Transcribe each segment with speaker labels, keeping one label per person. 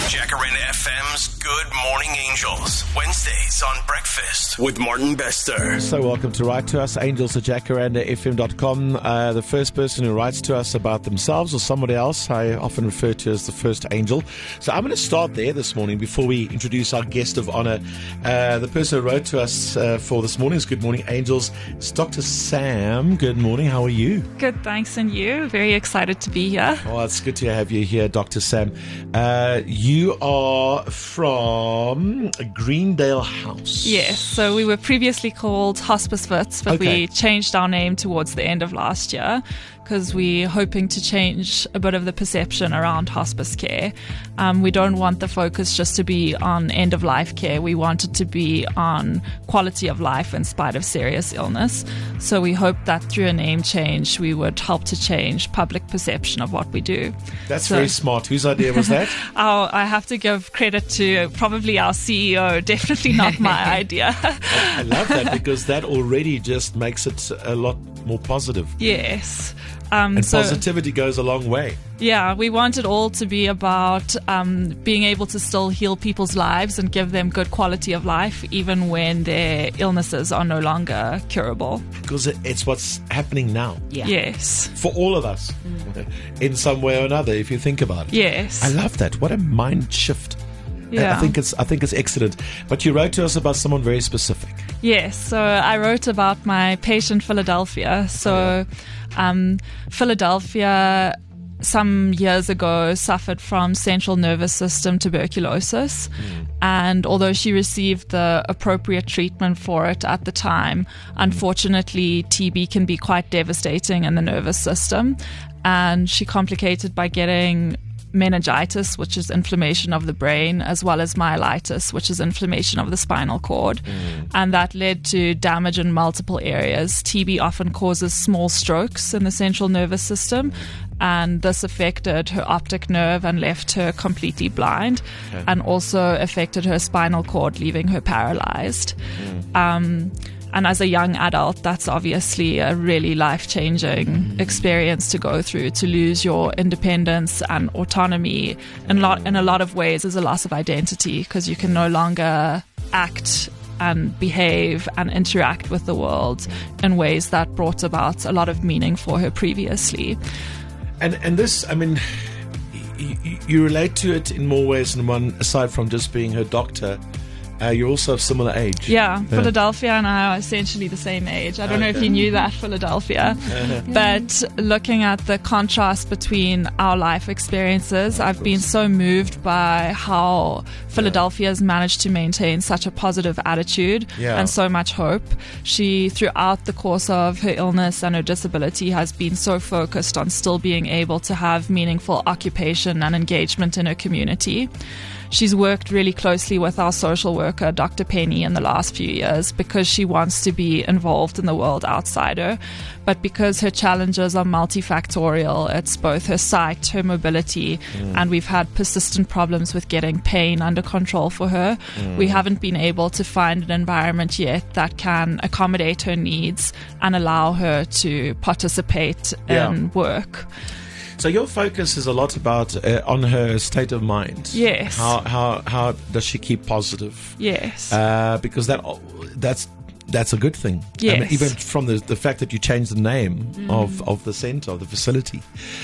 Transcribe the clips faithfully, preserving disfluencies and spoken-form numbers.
Speaker 1: Jacaranda F M's Good Morning Angels. Wednesdays on Breakfast with Martin Bester.
Speaker 2: So welcome to Write to Us, angels at jacaranda f m dot com. Uh, the first person who writes to us about themselves or somebody else, I often refer to as the first angel. So I'm going to start there this morning before we introduce our guest of honor. Uh, the person who wrote to us uh, for this morning's Good Morning Angels is Doctor Sam. Good morning. How are you?
Speaker 3: Good, thanks. And you? Very excited to be here.
Speaker 2: Oh, it's good to have you here, Doctor Sam. Uh, you are from Greendale House.
Speaker 3: Yes, so we were previously called Hospice Wits, but
Speaker 2: Okay.
Speaker 3: we changed our name towards the end of last year because we're hoping to change a bit of the perception around hospice care. Um, we don't want the focus just to be on end-of-life care. We want it to be on quality of life in spite of serious illness. So we hope that through a name change, we would help to change public perception of what we do.
Speaker 2: That's
Speaker 3: So-
Speaker 2: very smart. Whose idea was that?
Speaker 3: Oh, I have to give credit to probably our C E O. Definitely not my idea.
Speaker 2: I love that because that already just makes it a lot more positive.
Speaker 3: Yes. Um,
Speaker 2: And
Speaker 3: so,
Speaker 2: positivity goes a long way.
Speaker 3: yeah, we want it all to be about um, being able to still heal people's lives and give them good quality of life, even when their illnesses are no longer curable.
Speaker 2: Because it- it's what's happening now
Speaker 3: Yes.
Speaker 2: for all of us in some way or another, if you think about it.
Speaker 3: Yes.
Speaker 2: I love that. What a mind shift.
Speaker 3: Yeah.
Speaker 2: I think it's I think it's excellent. But you wrote to us about someone very specific.
Speaker 3: Yes, so I wrote about my patient Philadelphia. So, um, Philadelphia some years ago suffered from central nervous system tuberculosis. And although she received the appropriate treatment for it at the time, unfortunately, T B can be quite devastating in the nervous system. And she complicated by getting meningitis, which is inflammation of the brain, as well as myelitis, which is inflammation of the spinal cord. And that led to damage in multiple areas. T B often causes small strokes in the central nervous system, and this affected her optic nerve and left her completely blind,
Speaker 2: Okay.
Speaker 3: and also affected her spinal cord, leaving her paralyzed. Um, And as a young adult, that's obviously a really life-changing experience to go through. To lose your independence and autonomy in, lot, in a lot of ways is a loss of identity, because you can no longer act and behave and interact with the world in ways that brought about a lot of meaning for her previously.
Speaker 2: And and this, I mean, y- y- you relate to it in more ways than one, aside from just being her doctor. Uh, you're also of similar age.
Speaker 3: Yeah, Philadelphia and I are essentially the same age. I don't know if you knew that, Philadelphia. But looking at the contrast between our life experiences, I've been so moved by how Philadelphia has managed to maintain such a positive attitude
Speaker 2: Yeah.
Speaker 3: and so much hope. She, throughout the course of her illness and her disability, has been so focused on still being able to have meaningful occupation and engagement in her community. She's worked really closely with our social worker, Doctor Penny, in the last few years because she wants to be involved in the world outside her. But because her challenges are multifactorial, it's both her sight, her mobility, and we've had persistent problems with getting pain under control for her. We haven't been able to find an environment yet that can accommodate her needs and allow her to participate
Speaker 2: Yeah.
Speaker 3: in work.
Speaker 2: So your focus is a lot about uh, on her state of mind.
Speaker 3: Yes.
Speaker 2: How how how does she keep positive?
Speaker 3: Yes.
Speaker 2: Uh, because that that's that's a good thing.
Speaker 3: Yes.
Speaker 2: I mean, even from the the fact that you changed the name of, of the center, of the facility,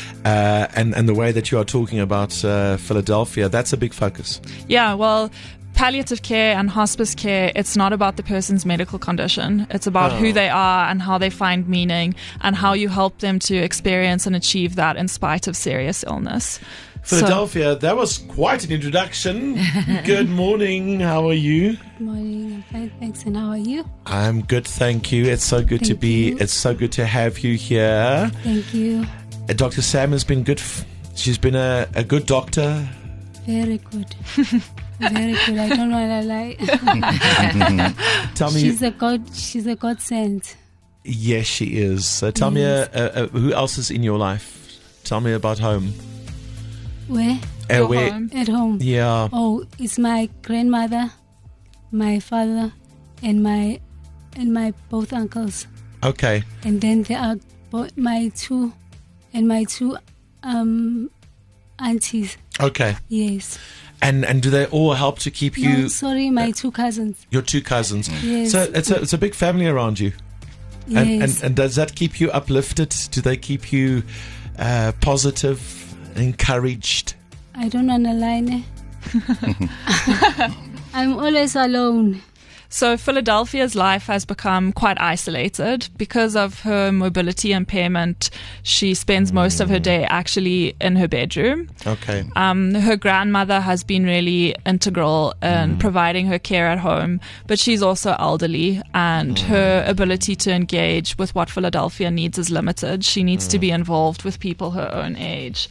Speaker 2: uh, and and the way that you are talking about uh, Philadelphia, that's a big focus.
Speaker 3: Yeah, well, palliative care and hospice care, it's not about the person's medical condition. It's about
Speaker 2: Oh.
Speaker 3: who they are and how they find meaning and how you help them to experience and achieve that in spite of serious illness. So-
Speaker 2: Philadelphia, that was quite an introduction. Good morning. How are you?
Speaker 4: Good morning. I'm fine, thanks. And how are you?
Speaker 2: I'm good, thank you. It's so good to
Speaker 4: Thank
Speaker 2: be.
Speaker 4: you.
Speaker 2: It's so good to have you here.
Speaker 4: Thank you.
Speaker 2: Uh, Doctor Sam has been good. F- she's been a, a good doctor.
Speaker 4: Very good. Very good. I don't want to lie.
Speaker 2: Tell me,
Speaker 4: she's a god. She's a godsend.
Speaker 2: yes, she is. So tell me, uh,
Speaker 4: Yes.
Speaker 2: uh, uh, who else is in your life? Tell me about home.
Speaker 4: Where?
Speaker 2: Uh,
Speaker 3: Your
Speaker 2: where-
Speaker 3: home.
Speaker 4: At home.
Speaker 2: Yeah.
Speaker 4: Oh, it's my grandmother, my father, and my and my both uncles,
Speaker 2: Okay.
Speaker 4: and then there are bo- my two and my two um aunties.
Speaker 2: Okay.
Speaker 4: Yes.
Speaker 2: And and do they all help to keep you?
Speaker 4: No, sorry, my two cousins.
Speaker 2: Your two cousins.
Speaker 4: Yes.
Speaker 2: So it's a it's a big family around you.
Speaker 4: Yes.
Speaker 2: And, and and does that keep you uplifted? Do they keep you uh, positive, encouraged?
Speaker 4: I don't underline. I'm always alone.
Speaker 3: So Philadelphia's life has become quite isolated because of her mobility impairment. She spends most of her day actually in her bedroom.
Speaker 2: Okay.
Speaker 3: Um, her grandmother has been really integral in
Speaker 2: Mm.
Speaker 3: providing her care at home, but she's also elderly, and
Speaker 2: Mm.
Speaker 3: her ability to engage with what Philadelphia needs is limited. She needs
Speaker 2: Mm.
Speaker 3: to be involved with people her own age.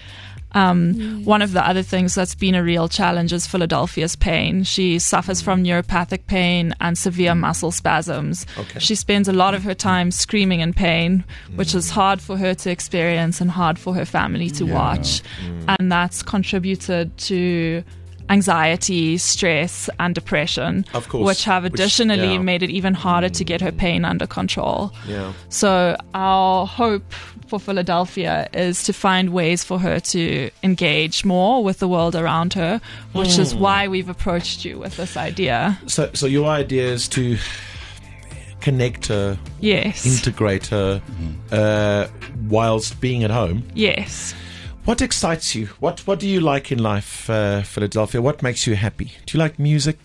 Speaker 3: Um, One of the other things that's been a real challenge is Philadelphia's pain. She suffers from neuropathic pain and severe muscle spasms.
Speaker 2: Okay.
Speaker 3: She spends a lot of her time screaming in pain, which is hard for her to experience and hard for her family to watch. And that's contributed to anxiety, stress, and depression,
Speaker 2: Of course.
Speaker 3: which have
Speaker 2: Which-
Speaker 3: additionally
Speaker 2: yeah.
Speaker 3: made it even harder to get her pain under control.
Speaker 2: Yeah.
Speaker 3: So our hope for Philadelphia is to find ways for her to engage more with the world around her, which is why we've approached you with this idea.
Speaker 2: So so your idea is to connect her,
Speaker 3: Yes.
Speaker 2: integrate her, uh, whilst being at home.
Speaker 3: Yes.
Speaker 2: What excites you? What What do you like in life, uh, Philadelphia? What makes you happy? Do you like music?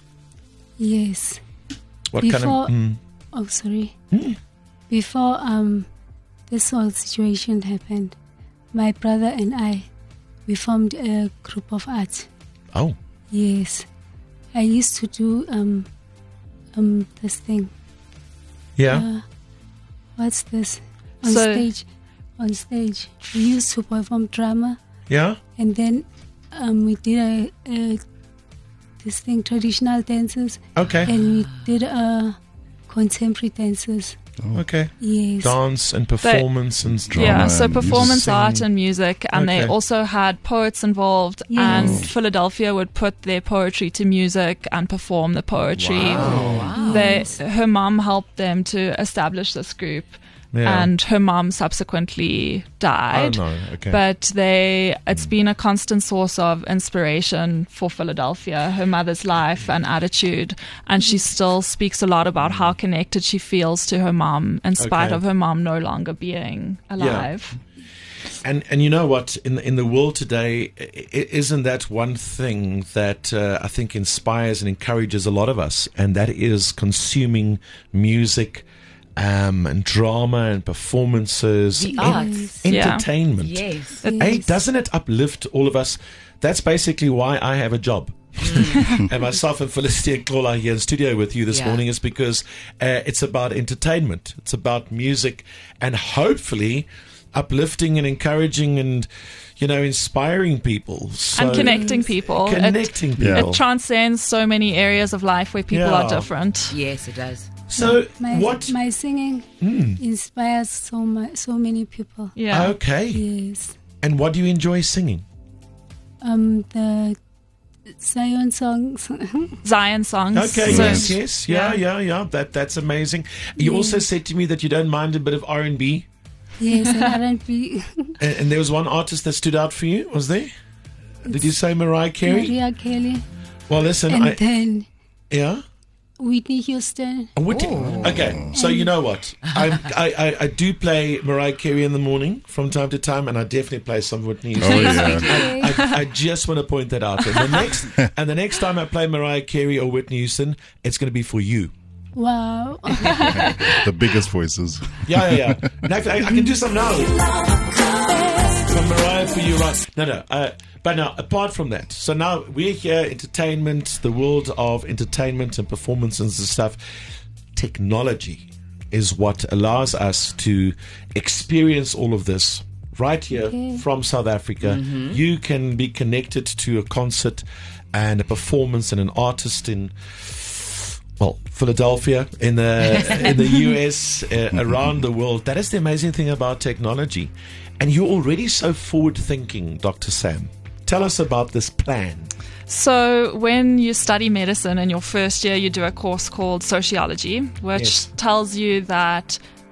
Speaker 4: Yes.
Speaker 2: What
Speaker 4: Before,
Speaker 2: kind of? Mm,
Speaker 4: oh sorry. Before um, this whole situation happened, my brother and I, we formed a group of arts.
Speaker 2: oh,
Speaker 4: Yes, I used to do um, um, this thing.
Speaker 2: yeah.
Speaker 4: Uh, what's this? On
Speaker 3: So-
Speaker 4: stage, on stage, we used to perform drama,
Speaker 2: Yeah.
Speaker 4: and then um, we did a, a this thing, traditional dances,
Speaker 2: Okay.
Speaker 4: and we did uh, contemporary dances.
Speaker 2: Okay.
Speaker 4: Yes.
Speaker 2: Dance and performance and
Speaker 5: Drama
Speaker 3: Yeah, so
Speaker 5: and
Speaker 3: performance
Speaker 2: music.
Speaker 3: art and music, and
Speaker 2: Okay.
Speaker 3: they also had poets involved,
Speaker 4: Yes.
Speaker 3: and Philadelphia would put their poetry to music and perform the poetry. They, her mom helped them to establish this group,
Speaker 2: Yeah.
Speaker 3: and her mom subsequently died.
Speaker 2: Oh, no. Okay.
Speaker 3: But they, it's been a constant source of inspiration for Philadelphia, her mother's life and attitude. And she still speaks a lot about how connected she feels to her mom, in spite
Speaker 2: Okay.
Speaker 3: of her mom no longer being alive.
Speaker 2: And and you know what, in the, in the world today, i- i- isn't that one thing that uh, I think inspires and encourages a lot of us, and that is consuming music, um, and drama and performances,
Speaker 6: The
Speaker 2: en-
Speaker 6: arts.
Speaker 3: Yeah.
Speaker 2: entertainment.
Speaker 6: Yes.
Speaker 2: Hey, doesn't it uplift all of us? That's basically why I have a job. And myself and Felicity Klola here in studio with you this
Speaker 6: Yeah.
Speaker 2: morning is because uh, it's about entertainment. It's about music, and hopefully uplifting and encouraging and, you know, inspiring people. So
Speaker 3: And connecting people. It-
Speaker 2: Connecting
Speaker 5: Yeah.
Speaker 2: people.
Speaker 3: It transcends so many areas of life where people
Speaker 2: Yeah.
Speaker 3: are different.
Speaker 6: Yes, it does.
Speaker 2: So
Speaker 4: My,
Speaker 2: what?
Speaker 4: my singing inspires so much, so many people.
Speaker 3: Yeah.
Speaker 2: Okay.
Speaker 4: Yes.
Speaker 2: And what do you enjoy singing?
Speaker 4: Um, the Zion songs.
Speaker 3: Zion songs.
Speaker 2: Okay,
Speaker 3: So-
Speaker 2: yes, yes, yeah, yeah, yeah. That that's amazing. You also
Speaker 4: Yes.
Speaker 2: said to me that you don't mind a bit of R and B,
Speaker 4: Yes, and R and B.
Speaker 2: and, and there was one artist that stood out for you. Was there? Did you say Mariah Carey?
Speaker 4: Mariah Carey.
Speaker 2: Well, listen,
Speaker 4: And
Speaker 2: I
Speaker 4: then
Speaker 2: yeah.
Speaker 4: Whitney Houston.
Speaker 2: Oh, what did- okay, so you know what? I, I I I do play Mariah Carey in the morning from time to time, and I definitely play some Whitney Houston.
Speaker 5: Oh, yeah.
Speaker 2: I, I just want to point that out. And the next and the next time I play Mariah Carey or Whitney Houston, it's going to be for you.
Speaker 4: Wow.
Speaker 5: The biggest voices.
Speaker 2: Yeah, yeah, yeah. In fact, I, I can do some now. From Mariah for you, right? No, no. Uh, but now, apart from that, so now we're here, entertainment, the world of entertainment and performances and stuff. Technology is what allows us to experience all of this right here
Speaker 4: Okay.
Speaker 2: from South Africa. You can be connected to a concert and a performance and an artist in, well, Philadelphia, in the in the U S, uh, around the world. That is the amazing thing about technology. And you're already so forward thinking, Doctor Sam. Tell us about this plan.
Speaker 3: So, when you study medicine in your first year, you do a course called sociology, which
Speaker 2: Yes.
Speaker 3: tells you that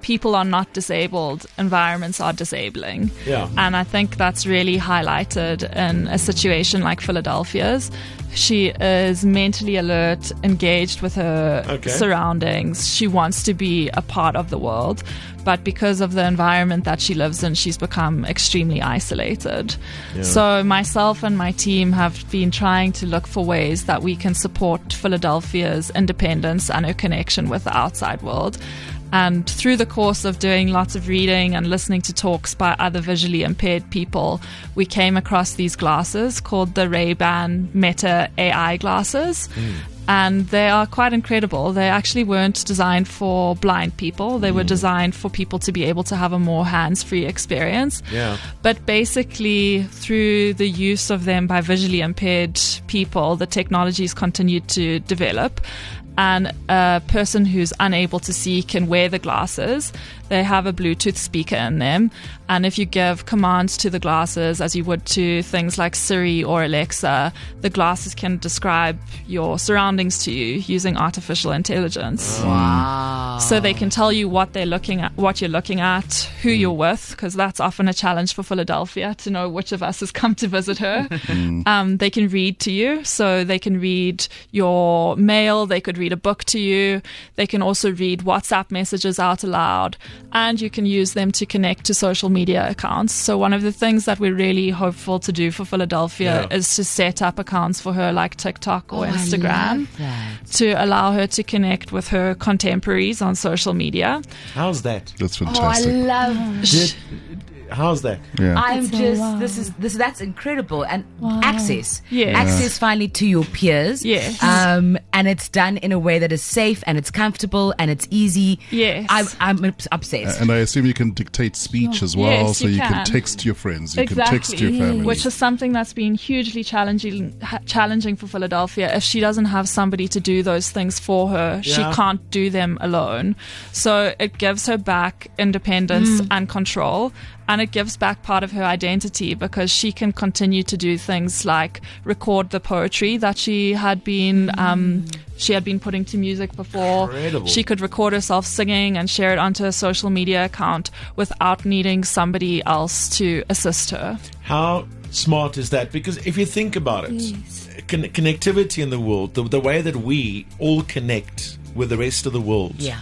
Speaker 3: people are not disabled, environments are disabling.
Speaker 2: Yeah.
Speaker 3: And I think that's really highlighted in a situation like Philadelphia's. She is mentally alert, engaged with her
Speaker 2: Okay.
Speaker 3: surroundings. She wants to be a part of the world. But because of the environment that she lives in, she's become extremely isolated. So myself and my team have been trying to look for ways that we can support Philadelphia's independence and her connection with the outside world. And through the course of doing lots of reading and listening to talks by other visually impaired people, we came across these glasses called the Ray-Ban Meta A I glasses. And they are quite incredible. They actually weren't designed for blind people. They were designed for people to be able to have a more hands-free experience.
Speaker 2: Yeah.
Speaker 3: But basically, through the use of them by visually impaired people, the technologies continued to develop. And a person who's unable to see can wear the glasses. They have a Bluetooth speaker in them. And if you give commands to the glasses, as you would to things like Siri or Alexa, the glasses can describe your surroundings to you using artificial intelligence.
Speaker 6: Wow.
Speaker 3: So they can tell you what they're looking at, what you're looking at, who you're with, because that's often a challenge for Philadelphia to know which of us has come to visit her. Um, they can read to you, so they can read your mail, they could read a book to you, they can also read WhatsApp messages out aloud, and you can use them to connect to social media accounts. So one of the things that we're really hopeful to do for Philadelphia
Speaker 2: Yeah.
Speaker 3: is to set up accounts for her like TikTok or
Speaker 6: Oh, I
Speaker 3: Instagram
Speaker 6: love that.
Speaker 3: to allow her to connect with her contemporaries on social media.
Speaker 2: How's that?
Speaker 5: That's
Speaker 6: Oh, I
Speaker 5: fantastic.
Speaker 6: love.
Speaker 2: Did, how's that?
Speaker 5: yeah.
Speaker 6: I'm
Speaker 4: That's a
Speaker 6: just
Speaker 4: wow.
Speaker 6: this is this that's incredible and
Speaker 4: Wow.
Speaker 6: access
Speaker 3: Yes.
Speaker 6: access finally to your peers.
Speaker 3: Yes.
Speaker 6: Um, and it's done in a way that is safe and it's comfortable and it's easy.
Speaker 3: Yes.
Speaker 6: I'm, I'm obs- obsessed.
Speaker 5: And I assume you can dictate speech as well,
Speaker 3: Yes,
Speaker 5: so
Speaker 3: you
Speaker 5: you can
Speaker 3: can.
Speaker 5: text your friends, you
Speaker 3: Exactly.
Speaker 5: can text your family.
Speaker 3: Which is something that's been hugely challenging ha- challenging for Philadelphia. If she doesn't have somebody to do those things for her, she
Speaker 2: Yeah.
Speaker 3: can't do them alone. So it gives her back independence and control. And it gives back part of her identity because she can continue to do things like record the poetry that she had been um, she had been putting to music before.
Speaker 2: Incredible.
Speaker 3: She could record herself singing and share it onto her social media account without needing somebody else to assist her.
Speaker 2: How smart is that? Because if you think about it,
Speaker 4: Yes.
Speaker 2: con- connectivity in the world, the, the way that we all connect with the rest of the world,
Speaker 6: yeah.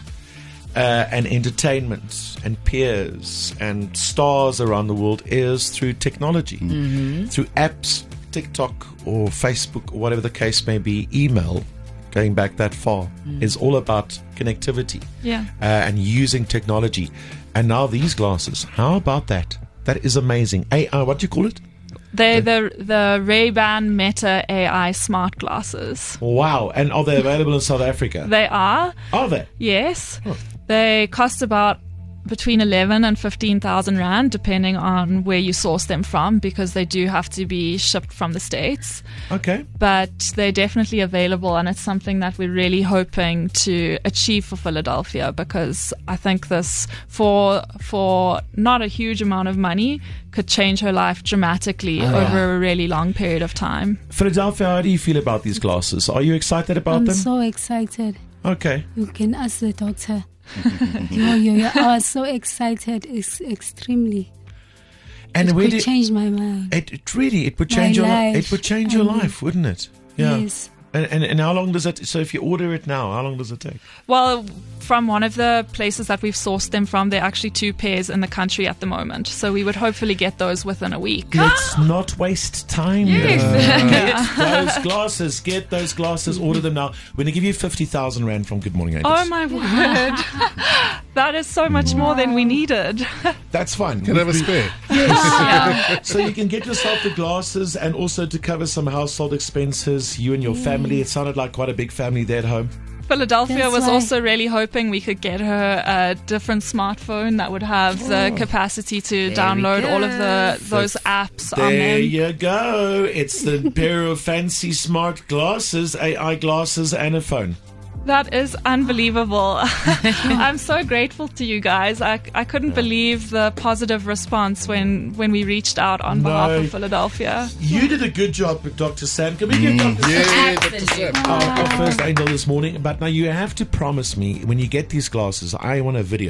Speaker 2: uh, and entertainment and peers and stars around the world is through technology, through apps, TikTok or Facebook or whatever the case may be, email, going back that far, is all about connectivity
Speaker 3: Yeah.
Speaker 2: uh, and using technology. And now these glasses, how about that? That is amazing. A I, what do you call it?
Speaker 3: They're the the Ray-Ban Meta A I smart glasses.
Speaker 2: Wow. And are they available in South Africa?
Speaker 3: They are,
Speaker 2: Are they?
Speaker 3: yes. They cost about between eleven and fifteen thousand rand, depending on where you source them from, because they do have to be shipped from the States.
Speaker 2: Okay.
Speaker 3: But they're definitely available, and it's something that we're really hoping to achieve for Philadelphia, because I think this, for for not a huge amount of money, could change her life dramatically over a really long period of time.
Speaker 2: Philadelphia, how do you feel about these glasses? Are you excited about
Speaker 4: I'm
Speaker 2: them?
Speaker 4: so excited.
Speaker 2: Okay.
Speaker 4: You can ask the doctor. yo, yo, yo. I was so excited. It's extremely.
Speaker 2: And
Speaker 4: it
Speaker 2: where
Speaker 4: could
Speaker 2: did
Speaker 4: change my mind.
Speaker 2: it, it really it would
Speaker 4: My
Speaker 2: change your life.
Speaker 4: life.
Speaker 2: It would change your
Speaker 4: I mean,
Speaker 2: life, wouldn't it? Yeah.
Speaker 4: Yes.
Speaker 2: And, and and how long does it? So if you order it now, how long does it take?
Speaker 3: Well, from one of the places that we've sourced them from, there are actually two pairs in the country at the moment. So we would hopefully get those within a week.
Speaker 2: Let's not waste time.
Speaker 3: Yes.
Speaker 2: though. Get those glasses. Get those glasses. Order them now. We're going to give you fifty thousand rand from Good Morning Angels.
Speaker 3: Oh my word. That is so much more than we needed.
Speaker 2: That's fine.
Speaker 5: Can I have a spare?
Speaker 2: So you can get yourself the glasses and also to cover some household expenses, you and your family. It sounded like quite a big family there at home.
Speaker 3: Philadelphia
Speaker 4: That's
Speaker 3: was
Speaker 4: why-
Speaker 3: also really hoping we could get her a different smartphone that would have the capacity to
Speaker 6: we
Speaker 3: download
Speaker 6: go.
Speaker 3: all of the those apps on
Speaker 2: There
Speaker 3: them.
Speaker 2: you go. It's the pair of fancy smart glasses, A I glasses and a phone.
Speaker 3: That is unbelievable. I'm so grateful to you guys. I, I couldn't believe the positive response when, when we reached out on behalf
Speaker 2: No.
Speaker 3: of Philadelphia.
Speaker 2: You did a good job with Doctor Sam. Can we give Doctor Sam
Speaker 5: Yeah,
Speaker 6: Absolutely.
Speaker 2: our, our first angel this morning? But now you have to promise me when you get these glasses, I want a video.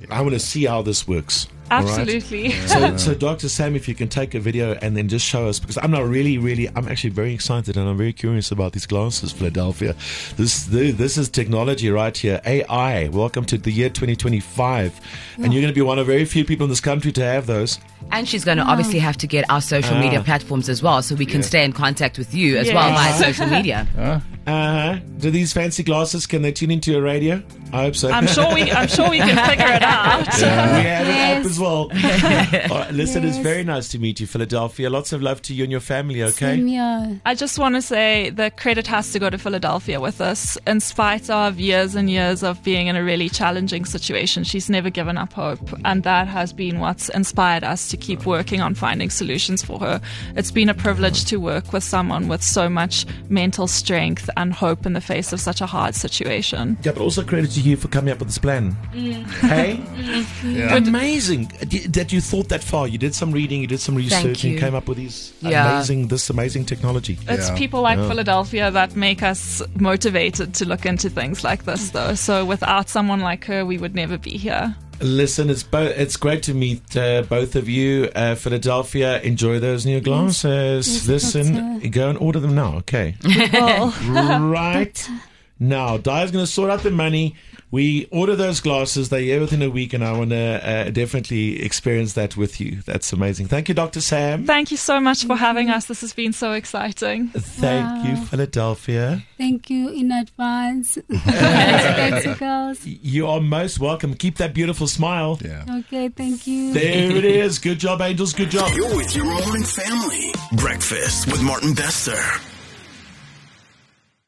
Speaker 2: I want to see how this works. All right?
Speaker 3: Absolutely.
Speaker 2: So, so Doctor Sam, if you can take a video and then just show us, because I'm not really, really, I'm actually very excited and I'm very curious about these glasses, Philadelphia. This, this is technology right here. A I. Welcome to the year twenty twenty-five, and you're going to be one of very few people in this country to have those.
Speaker 6: And she's going to obviously have to get our social media platforms as well, so we can stay in contact with you as
Speaker 3: Yes.
Speaker 6: well via social media.
Speaker 2: Uh, do these fancy glasses, can they tune into a radio? I hope so.
Speaker 3: I'm sure we. I'm sure we can figure it out.
Speaker 2: We have an app
Speaker 4: Yes.
Speaker 2: as well. All right, listen, it's
Speaker 4: Yes.
Speaker 2: very nice to meet you, Philadelphia. Lots of love to you and your family, okay?
Speaker 4: Same here.
Speaker 3: I just want to say the credit has to go to Philadelphia with us. In spite of years and years of being in a really challenging situation, she's never given up hope. And that has been what's inspired us to keep working on finding solutions for her. It's been a privilege to work with someone with so much mental strength and hope in the face of such a hard situation.
Speaker 2: Yeah, but also credit to you for coming up with this plan. Hey?
Speaker 5: Yeah.
Speaker 2: Amazing D- that you thought that far. You did some reading, you did some research, and
Speaker 6: you.
Speaker 2: came up with these
Speaker 6: Yeah.
Speaker 2: amazing, this amazing technology.
Speaker 3: It's
Speaker 5: Yeah.
Speaker 3: people like Philadelphia that make us motivated to look into things like this, though. So without someone like her, we would never be here.
Speaker 2: Listen, it's bo- it's great to meet uh, both of you. Uh, Philadelphia, enjoy those new glasses.
Speaker 4: Yes,
Speaker 2: Listen,
Speaker 4: doctor.
Speaker 2: go and order them now, okay? Right now, Di's going to sort out the money. We order those glasses. They're here within a week, and I want to uh, definitely experience that with you. That's amazing. Thank you, Doctor Sam.
Speaker 3: Thank you so much for having us. This has been so exciting.
Speaker 2: Thank you,
Speaker 4: Wow.
Speaker 2: Philadelphia.
Speaker 4: Thank you in advance. Thanks, you girls.
Speaker 2: You are most welcome. Keep that beautiful smile.
Speaker 5: Yeah.
Speaker 4: Okay, thank you.
Speaker 2: There it is. Good job, Angels. Good job.
Speaker 1: You're with your morning family. Breakfast with Martin Bester.